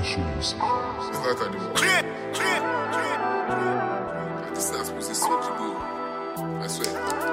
show yourself. This is supposed to switch the boo. I swear.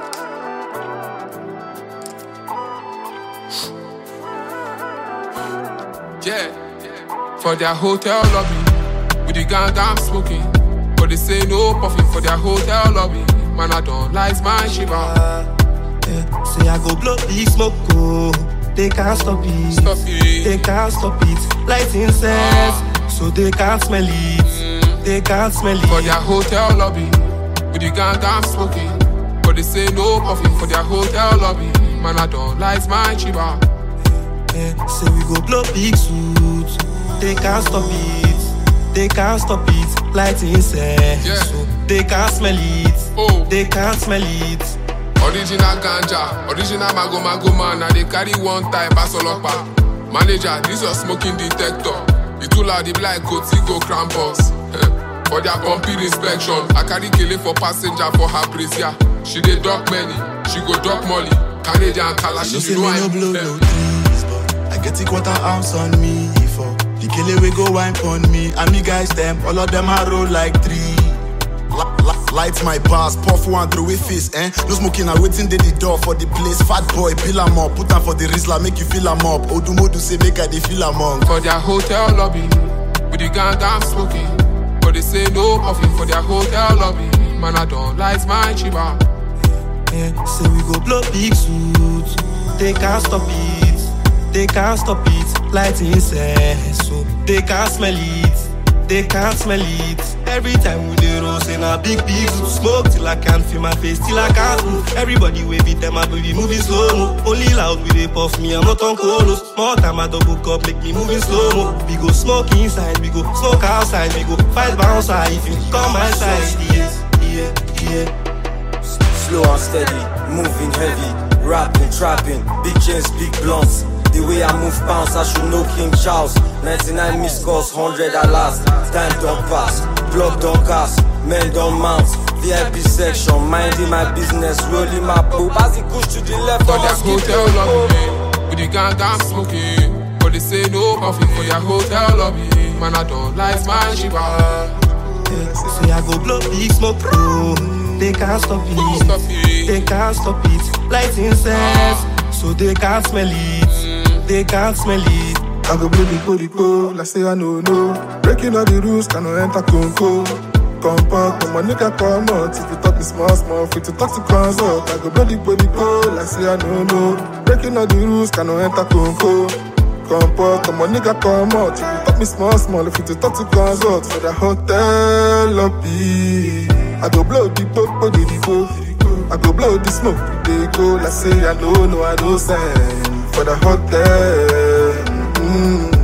Yeah. For their hotel lobby, with the gang I'm smoking. But they say no puffing for their hotel lobby. Man, I don't like my shiva. Say I go blow big smoke, oh. They can't stop it. Stop it. They can't stop it. Light incense, so they can't smell it. They can't smell it. For their hotel lobby, with the gang I'm smoking. But they say no puffing for their hotel lobby. Man, I don't like my chiba. Say we go blow big suits. They can't stop it. They can't stop it. Light incense, so they can't smell it. Oh. They can't smell it. Original ganja, original mago man. Now they carry one type asolopa. Manager, this your smoking detector. You too loud, the blind coat, go Krampus. For their pumping inspection, I carry Kele for passenger for her brazier. She dey duck many, she go duck Molly. Canadian Kalash, you know I'm blow no trees, but I get a quarter ounce on me for the Kele we go wine on me. And me guys them, all of them are roll like three. Light my bars, puff one through a face, eh? No smoking, I waiting at the door for the place. Fat boy, pill am up, put am for the Rizla, make you feel am up. Odumodu say make I dey feel among. For their hotel lobby, with the gang I'm smoking. But they say no puffing for their hotel lobby. Man, I don't like my chiba. Say we go blow big suits. They can't stop it. They can't stop it. Light incense, so they can't smell it. They can't smell it. Every time we dey roll, say na big suit. Smoke till I can't feel my face, till I can't move. Everybody wave it, them my baby moving slow-mo. Only loud we dey puff me, I'm not on colos. More time I double cup, make me moving slow-mo. We go smoke inside, we go smoke outside, we go fight bounce side. If you come my side, yeah. Slow and steady, moving heavy, rapping, trapping, big chains, big blunts. The way I move bounce, I should know King Charles. 99 missed calls, 100 at last. Time don't pass, block don't cast, men don't mount. VIP section, minding my business, rolling my poop. As it push to the left, for their hotel lobby, with the gang I'm smoking. But they say no puffing for their hotel lobby. Man, I don't like my shiba. Say I go blow big smoke, oh. They can't stop it. Stop it. They can't stop it. Light incense, so they can't smell it. They can't smell it. I go blow the go, like say I no. Breaking all the rules, cannot enter Conco. Compact, my nigga come out. If you talk me small, fit to talk to consult. I go blow the go, like say I no. Breaking all the rules, cannot enter Conco. Compact, my nigga come out. If you talk me small, if you to talk to consult. For the hotel lobby, I go blow the go. I go blow the smoke, they go, like say I no sign. For the hotel,